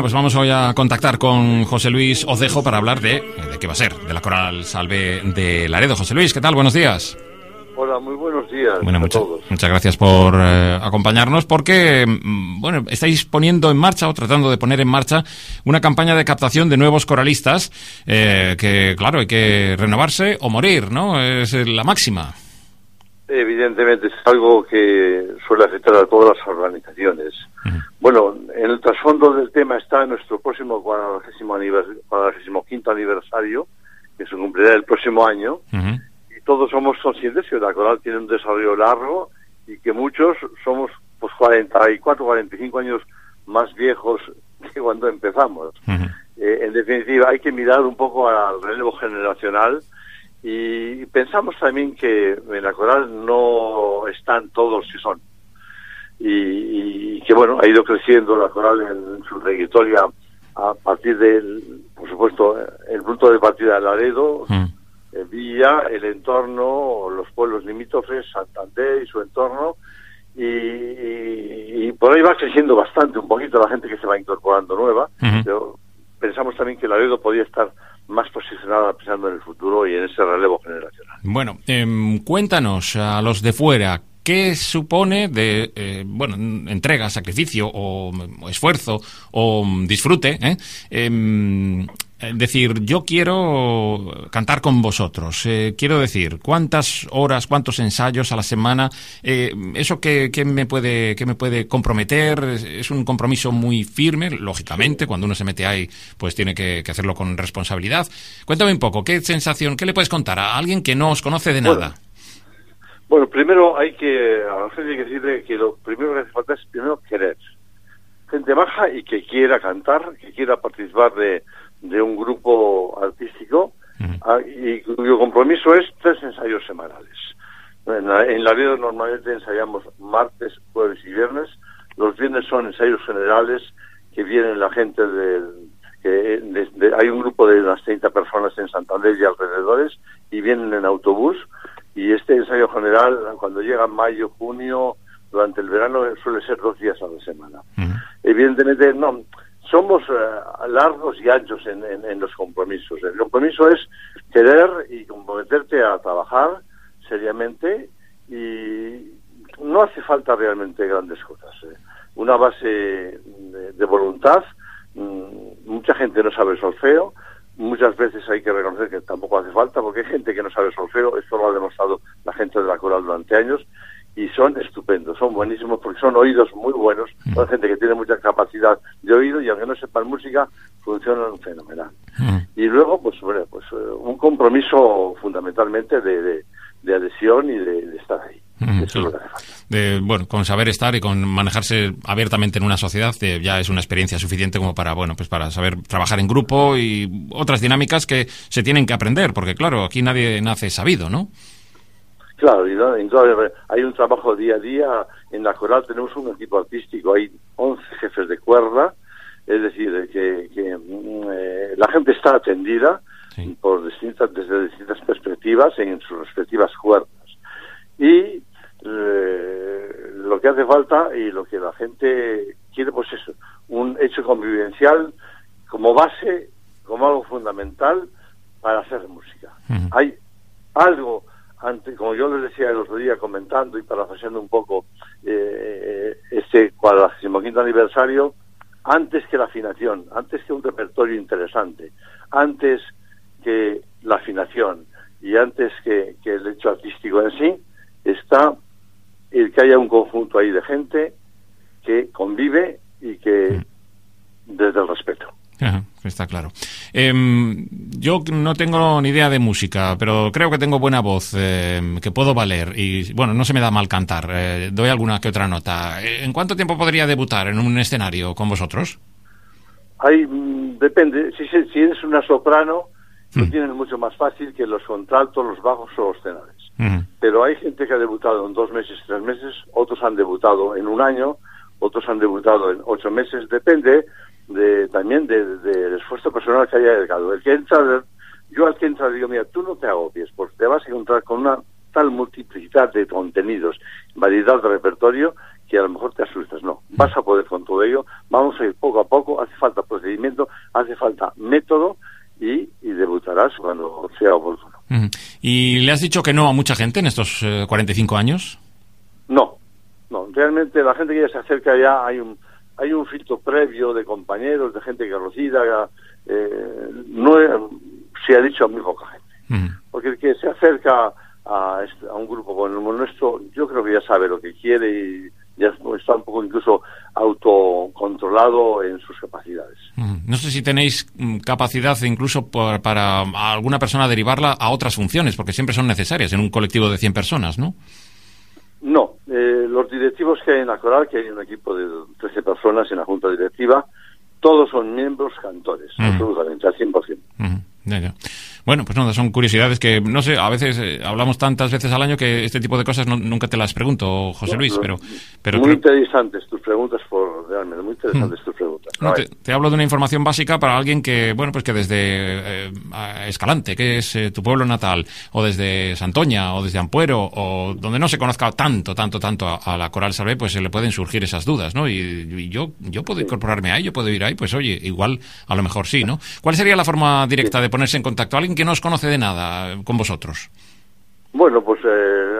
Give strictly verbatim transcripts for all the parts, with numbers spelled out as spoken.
pues vamos hoy a contactar con José Luis Ocejo para hablar de, de qué va a ser, de la Coral Salve de Laredo. José Luis, ¿qué tal? Buenos días. Hola, muy buenos días bueno, a mucha, todos. Muchas gracias por eh, acompañarnos porque, bueno, estáis poniendo en marcha o tratando de poner en marcha una campaña de captación de nuevos coralistas eh, que, claro, hay que renovarse o morir, ¿no? Es la máxima. Evidentemente es algo que suele afectar a todas las organizaciones. Uh-huh. Bueno, en el trasfondo del tema está nuestro próximo cuadragésimo anivers- cuadragésimo quinto aniversario, que se cumplirá el próximo año. Uh-huh. Todos somos conscientes que la coral tiene un desarrollo largo y que muchos somos pues cuarenta y cuatro, cuarenta y cinco años más viejos que cuando empezamos. Uh-huh. Eh, en definitiva, hay que mirar un poco al relevo generacional y pensamos también que en la coral no están todos que son. Y, y que, bueno, ha ido creciendo la coral en, en su trayectoria a partir del, por supuesto, el punto de partida de Laredo, uh-huh. Villa, el entorno, los pueblos limítrofes, Santander y su entorno, y, y, y por ahí va creciendo bastante, un poquito la gente que se va incorporando nueva, uh-huh. pero pensamos también que Laredo podría estar más posicionada pensando en el futuro y en ese relevo generacional. Bueno, eh, cuéntanos a los de fuera, ¿qué supone de, eh, bueno, entrega, sacrificio o, o esfuerzo o disfrute, eh? eh decir, yo quiero cantar con vosotros, eh, quiero decir, cuántas horas, cuántos ensayos a la semana, eh, eso que, que me puede que me puede comprometer, es un compromiso muy firme, lógicamente, cuando uno se mete ahí, pues tiene que, que hacerlo con responsabilidad. Cuéntame un poco, ¿qué sensación, qué le puedes contar a alguien que no os conoce de nada? Bueno, bueno primero hay que, a la gente hay que decirle que lo primero que hace falta es primero querer. Gente baja y que quiera cantar, que quiera participar de de un grupo artístico uh-huh. y cuyo compromiso es tres ensayos semanales. En la, en Laredo normalmente ensayamos martes, jueves y viernes. Los viernes son ensayos generales que vienen la gente del... que de, de, hay un grupo de unas treinta personas en Santander y alrededores y vienen en autobús, y este ensayo general cuando llega mayo, junio, durante el verano suele ser dos días a la semana. Uh-huh. Evidentemente no... Somos uh, largos y anchos en, en, en los compromisos. El compromiso es querer y comprometerte a trabajar seriamente, y no hace falta realmente grandes cosas. ¿eh? Una base de, de voluntad. Mm, mucha gente no sabe solfeo. Muchas veces hay que reconocer que tampoco hace falta, porque hay gente que no sabe solfeo. Esto lo ha demostrado la gente de la coral durante años. Y son estupendos, son buenísimos porque son oídos muy buenos, mm. son gente que tiene mucha capacidad de oído y aunque no sepan música, funcionan fenomenal. Mm. Y luego, pues bueno, pues un compromiso fundamentalmente de, de, de adhesión y de, de estar ahí. Mm, Eso sí. es lo que hace falta. De, bueno, con saber estar y con manejarse abiertamente en una sociedad eh, ya es una experiencia suficiente como para, bueno, pues para saber trabajar en grupo y otras dinámicas que se tienen que aprender, porque claro, aquí nadie nace sabido, ¿no? Claro, y no, entonces hay un trabajo día a día. En la coral tenemos un equipo artístico, hay once jefes de cuerda, es decir, que, que eh, la gente está atendida sí. por distintas, desde distintas perspectivas en sus respectivas cuerdas. Y eh, lo que hace falta y lo que la gente quiere, pues es un hecho convivencial como base, como algo fundamental para hacer música. Uh-huh. Hay algo... Ante, como yo les decía el otro día comentando y parafraseando un poco eh, este cuadragésimo quinto aniversario, antes que la afinación, antes que un repertorio interesante, antes que la afinación y antes que, que el hecho artístico en sí, está el que haya un conjunto ahí de gente que convive y que desde el respeto. Ajá, está claro. Eh, yo no tengo ni idea de música, pero creo que tengo buena voz, eh, que puedo valer y, bueno, no se me da mal cantar. Eh, doy alguna que otra nota. ¿En cuánto tiempo podría debutar en un escenario con vosotros? Hay, depende. Si, si eres una soprano, mm. lo tienes mucho más fácil que los contraltos, los bajos o los tenores. Mm. Pero hay gente que ha debutado en dos meses, tres meses, otros han debutado en un año, otros han debutado en ocho meses. Depende de también del de, de esfuerzo personal que haya dedicado. El que entra, yo al que entra digo, mira, tú no te agobies, porque te vas a encontrar con una tal multiplicidad de contenidos, variedad de repertorio, que a lo mejor te asustas. No, vas a poder con todo ello, vamos a ir poco a poco, hace falta pues hace falta método y, y debutarás cuando sea oportuno. Uh-huh. ¿Y le has dicho que no a mucha gente en estos eh, cuarenta y cinco años? No, no, realmente la gente que ya se acerca ya hay un hay un filtro previo de compañeros, de gente conocida, eh, no se ha dicho a muy poca gente. Uh-huh. Porque el que se acerca a, este, a un grupo como el nuestro, yo creo que ya sabe lo que quiere y ya está un poco incluso autocontrolado en sus capacidades. Uh-huh. No sé si tenéis capacidad incluso por, para a alguna persona derivarla a otras funciones, porque siempre son necesarias en un colectivo de cien personas, ¿no? No, eh, los directivos que hay en la coral, que hay un equipo de trece personas en la junta directiva, todos son miembros cantores, uh-huh. absolutamente, al cien por ciento. Uh-huh. Ya, ya. Bueno, pues no, son curiosidades que, no sé, a veces eh, hablamos tantas veces al año que este tipo de cosas no, nunca te las pregunto, José Luis, pero... pero muy creo... interesantes tus preguntas, por realmente, muy interesantes hmm. tus preguntas. No, te, te hablo de una información básica para alguien que, bueno, pues que desde eh, Escalante, que es eh, tu pueblo natal, o desde Santoña, o desde Ampuero, o donde no se conozca tanto, tanto, tanto a, a la Coral Salvé, pues se le pueden surgir esas dudas, ¿no? Y, y yo yo puedo sí. incorporarme ahí, yo puedo ir ahí, pues oye, igual, a lo mejor sí, ¿no? ¿Cuál sería la forma directa sí. de ponerse en contacto? Alguien que no os conoce de nada con vosotros. Bueno, pues eh,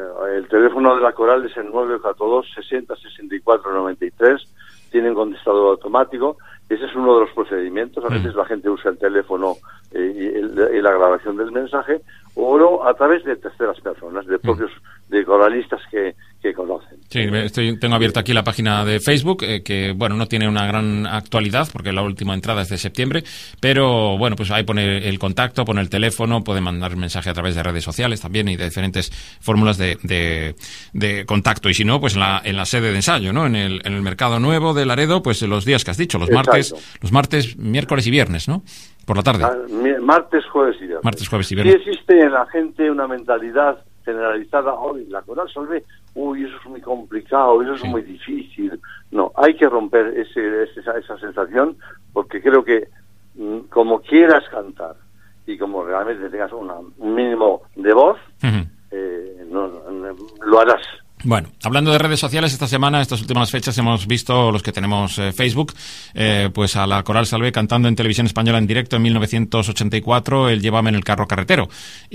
el teléfono de la Coral es el nueve cuatro dos, sesenta, sesenta y cuatro, noventa y tres. Tienen contestador automático. Ese es uno de los procedimientos. A veces mm. la gente usa el teléfono eh, y, el, y la grabación del mensaje, o no, a través de terceras personas, de propios mm. de coralistas que, que conocen. Sí, estoy, tengo abierta aquí la página de Facebook, eh, que, bueno, no tiene una gran actualidad, porque la última entrada es de septiembre, pero, bueno, pues ahí pone el contacto, pone el teléfono, puede mandar mensaje a través de redes sociales también y de diferentes fórmulas de, de, de contacto. Y si no, pues en la, en la sede de ensayo, ¿no? En el, en el Mercado Nuevo de Laredo, pues los días que has dicho, los Exacto. martes, los martes, miércoles y viernes, ¿no? Por la tarde. Ah, martes, jueves y viernes. Martes, jueves y viernes. Sí existe en la gente una mentalidad generalizada, hoy la Coral Salvé, uy, eso es muy complicado, eso es sí. muy difícil. No, hay que romper ese, esa, esa sensación, porque creo que mm, como quieras cantar y como realmente tengas una, un mínimo de voz, uh-huh. eh, no, no, lo harás. Bueno, hablando de redes sociales, esta semana, estas últimas fechas, hemos visto, los que tenemos eh, Facebook, eh, pues a la Coral Salvé cantando en Televisión Española en directo en mil novecientos ochenta y cuatro, el Llévame en el carro carretero.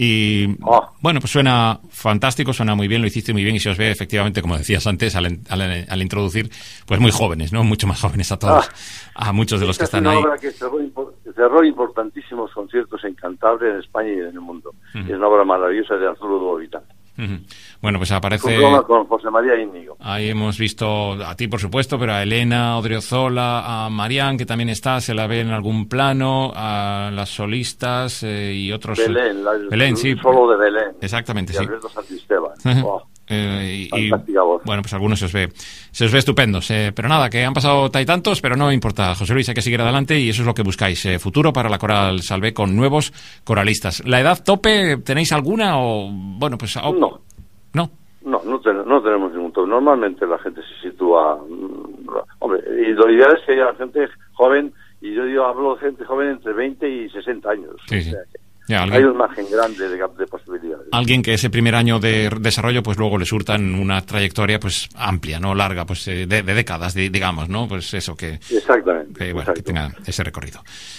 Y, oh. bueno, pues suena fantástico, suena muy bien, lo hiciste muy bien y se os ve efectivamente, como decías antes, al, al, al introducir, pues muy jóvenes, ¿no? Mucho más jóvenes a todos, ah, a muchos de los que están ahí. Es una obra que cerró, cerró importantísimos conciertos en Cantabria, en España y en el mundo. Uh-huh. Es una obra maravillosa de Arturo Dúo Vital. Uh-huh. Bueno, pues aparece... Un programa con José María Íñigo. Ahí hemos visto a ti, por supuesto, pero a Elena Odriozola, a Marián, que también está, se la ve en algún plano, a las solistas eh, y otros... Belén, la, Belén, el, sí. solo de Belén. Exactamente, y sí. Alberto Santisteban. Uh-huh. Oh, eh, y, fantástica voz. Bueno, pues algunos se os ve, se os ve estupendos. Eh, pero nada, que han pasado tantos, pero no importa, José Luis, hay que seguir adelante y eso es lo que buscáis. Eh, futuro para la Coral Salvé con nuevos coralistas. ¿La edad tope tenéis alguna o...? Bueno, pues... Oh, no. ¿No? No, no, ten, no tenemos ningún tope. Normalmente la gente se sitúa... Hombre, y lo ideal es que haya gente joven, y yo, yo hablo de gente joven entre veinte y sesenta años. Sí, o sí. sea que ya, alguien, hay un margen grande de, de posibilidades. Alguien que ese primer año de desarrollo, pues luego le surtan una trayectoria pues amplia, ¿no? Larga, pues de, de décadas, de, digamos, ¿no? Pues eso que... Exactamente. Que, bueno, exacto. que tenga ese recorrido.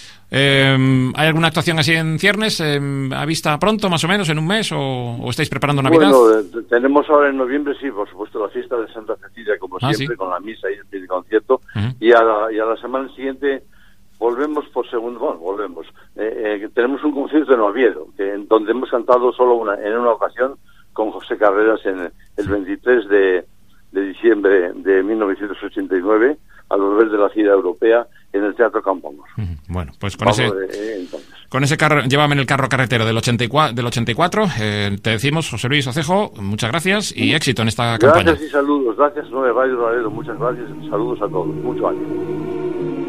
Eh, ¿Hay alguna actuación así en ciernes eh, a vista pronto, más o menos, en un mes, o, o estáis preparando Navidad? Bueno, eh, tenemos ahora en noviembre, sí, por supuesto, la fiesta de Santa Cecilia, como ah, siempre, ¿sí? con la misa y el concierto, uh-huh. y, a la, y a la semana siguiente volvemos por segundo, bueno, volvemos. Eh, eh, tenemos un concierto en Oviedo, que, en donde hemos cantado solo una, en una ocasión con José Carreras en el veintitrés de, de diciembre de mil novecientos ochenta y nueve, al volver de la gira europea, en el Teatro Campo Amor. Uh-huh. Bueno, pues con Vamos ese de, eh, con ese carro, llévame en el carro carretero del ochenta y cuatro, del ochenta y cuatro, eh, te decimos, José Luis Ocejo, muchas gracias y éxito en esta gracias campaña. Gracias y saludos, gracias Nueve Radio Laredo, muchas gracias, saludos a todos, mucho ánimo.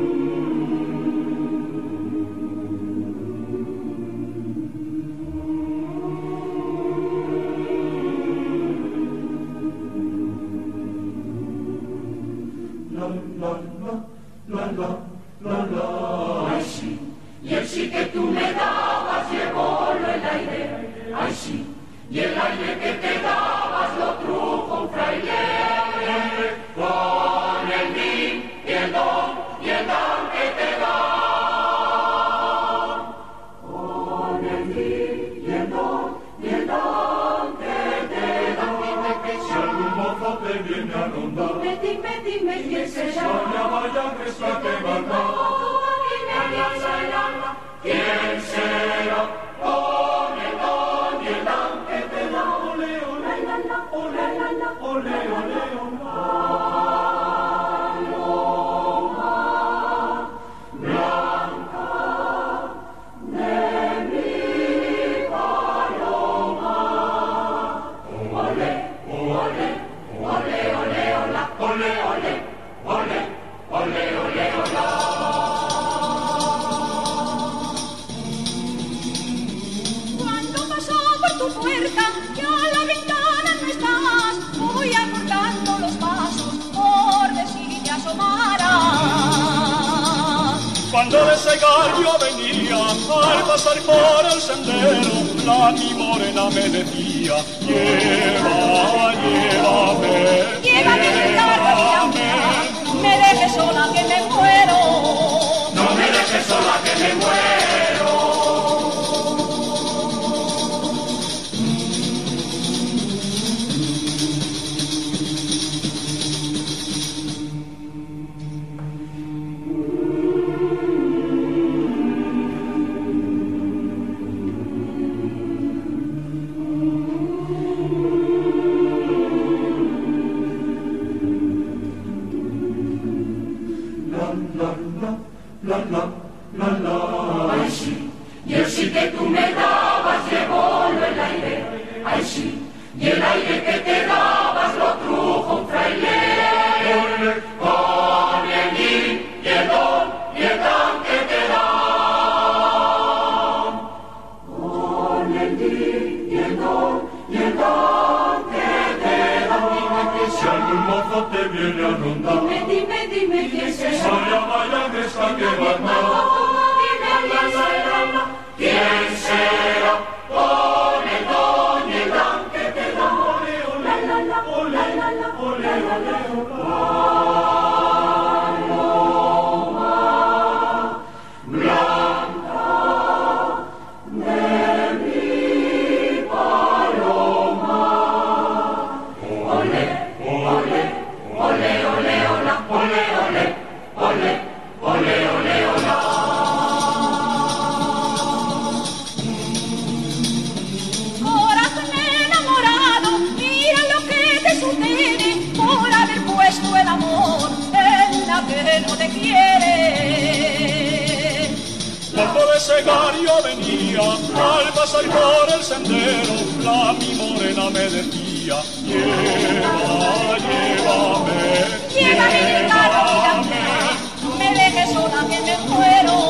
Ay sí, y el sí que tú me dabas llevólo el aire. Ay sí, y el aire que te dabas lo trujo un fraile. Con el min y el don y el dan que te da. Cuando de cegar yo venía, al pasar por el sendero, la mi morena me decía, lleva, llévame, llévame, llévame, me dejes sola que me muero. No me dejes sola que me muero. La, la, la, la. Ay, sí, y el sí que tú me dabas llevólo el aire. Ay, sí, y el aire que te dabas lo trujo un fraile. Con el din y el don y el dan que te dan. Con el din y el don y el dan que te dan. Dime que si algún mozo te viene a rondar. Dime, dime, dime quién será. Vaya, vaya, me está quemando. ¿Quién será? Con el don y el dan que te dan. Ole, ole, ole, ole, ole, ole. Paloma blanca de mi paloma. Ole, ole, ole, ole, ola, ole, ole, ole, ole, ole, ola. Corazón enamorado, mira lo que te sucede por haber puesto el amor en la que no te quiere. Cuando de cegar yo venía, al pasar por el sendero, la mi morena me decía, lleva, llévame, Llévame, llévame, me dejes sola que me muero.